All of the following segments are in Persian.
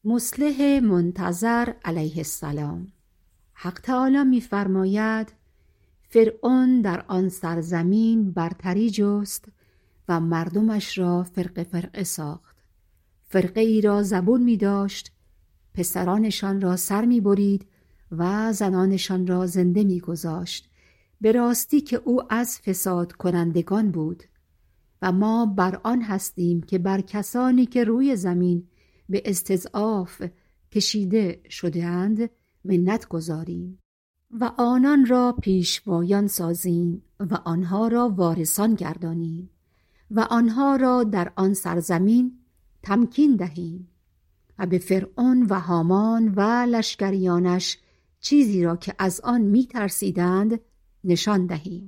مصلح منتظر علیه السلام. حق تعالی می‌فرماید فرعون در آن سرزمین برتری جست و مردمش را فرقه فرقه ساخت. فرقه ای را زبون می داشت، پسرانشان را سر می برید و زنانشان را زنده می گذاشت، به راستی که او از فساد کنندگان بود. و ما بر آن هستیم که بر کسانی که روی زمین به استضعاف کشیده شده‌اند منت گذاریم و آنان را پیشوایان سازیم و آنها را وارثان گردانیم و آنها را در آن سرزمین تمکین دهیم و به فرعون و هامان و لشکریانش چیزی را که از آن می ترسیدند نشان دهیم.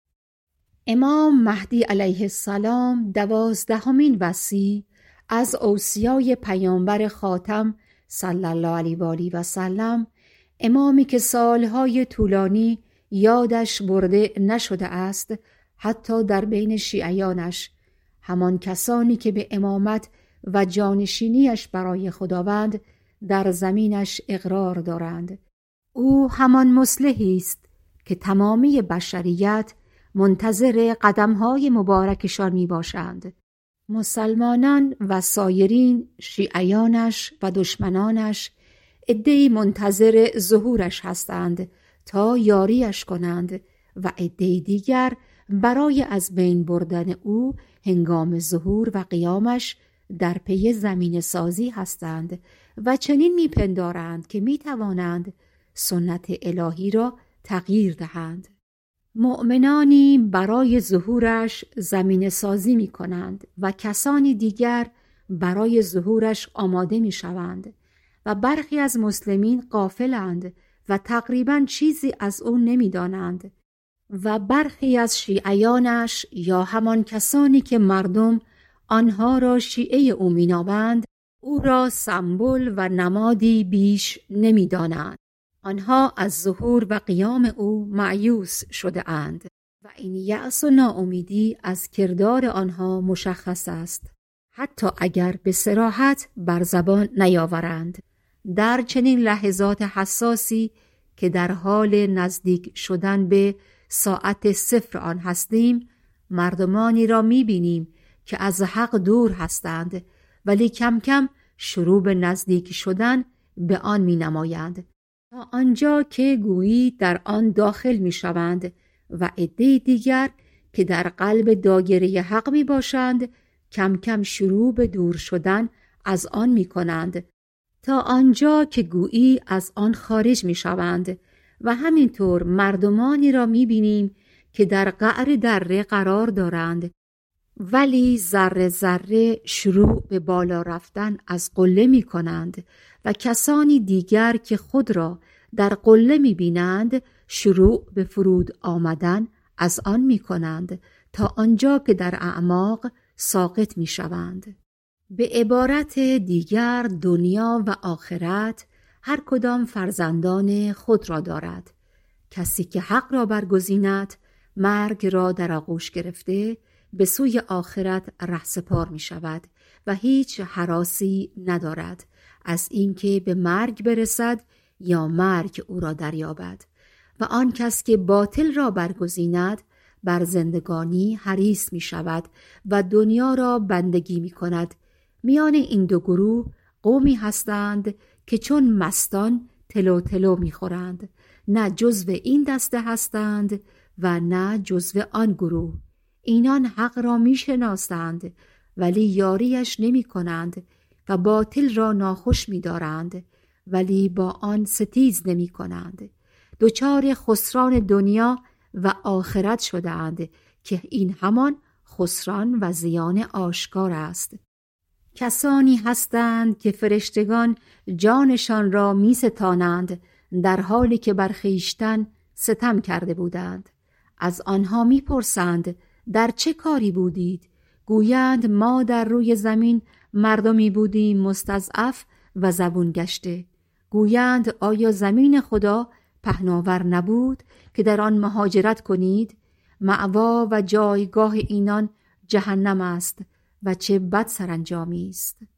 امام مهدی علیه السلام 12مین وصی از اوصیای پیامبر خاتم صلی الله علیه و آله و سلم، امامی که سالهای طولانی یادش برده نشده است حتی در بین شیعیانش، همان کسانی که به امامت و جانشینیش برای خداوند در زمینش اقرار دارند. او همان مصلحی است که تمامی بشریت منتظر قدمهای مبارکشان می باشند. مسلمانان و سایرین شیعیانش و دشمنانش عده‌ای منتظر ظهورش هستند تا یاریش کنند و عده‌ای دیگر برای از بین بردن او هنگام ظهور و قیامش در پی زمین سازی هستند و چنین میپندارند که میتوانند سنت الهی را تغییر دهند. مؤمنانی برای ظهورش زمین سازی می کنند و کسانی دیگر برای ظهورش آماده می شوند و برخی از مسلمین غافلند و تقریباً چیزی از او نمی دانند و برخی از شیعیانش یا همان کسانی که مردم آنها را شیعه او می نامند او را سمبل و نمادی بیش نمی دانند. آنها از ظهور و قیام او مایوس شده اند و این یأس و ناامیدی از کردار آنها مشخص است، حتی اگر به صراحت بر زبان نیاورند. در چنین لحظات حساسی که در حال نزدیک شدن به ساعت صفر آن هستیم، مردمانی را می‌بینیم که از حق دور هستند ولی کم کم شروع به نزدیک شدن به آن می‌نمایند تا آنجا که گویی در آن داخل می‌شوند و عده دیگر که در قلب دایره حق می‌باشند کم کم شروع به دور شدن از آن می‌کنند تا آنجا که گویی از آن خارج می‌شوند و همینطور مردمانی را می‌بینیم که در قعر دره قرار دارند ولی ذره ذره شروع به بالا رفتن از قله می کنند و کسانی دیگر که خود را در قله می بینند شروع به فرود آمدن از آن می کنند تا آنجا که در اعماق ساقط می شوند. به عبارت دیگر دنیا و آخرت هر کدام فرزندان خود را دارد. کسی که حق را برگزیند مرگ را در آغوش گرفته به سوی آخرت رهسپار می شود و هیچ هراسی ندارد از اینکه به مرگ برسد یا مرگ او را دریابد و آن کس که باطل را برگزیند بر زندگانی حریص می شود و دنیا را بندگی می کند. میان این دو گروه قومی هستند که چون مستان تلو تلو می خورند، نه جزو این دسته هستند و نه جزو آن گروه. اینان حق را می شناسند ولی یاریش نمی کنند و باطل را ناخوش می دارند ولی با آن ستیز نمی کنند. دچار خسران دنیا و آخرت شدند که این همان خسران و زیان آشکار است. کسانی هستند که فرشتگان جانشان را می ستانند در حالی که بر خویشتن ستم کرده بودند. از آنها می پرسند در چه کاری بودید؟ گویند ما در روی زمین مردمی بودیم مستضعف و زبون گشته. گویند آیا زمین خدا پهناور نبود که در آن مهاجرت کنید؟ مأوا و جایگاه اینان جهنم است و چه بد سرانجامی است.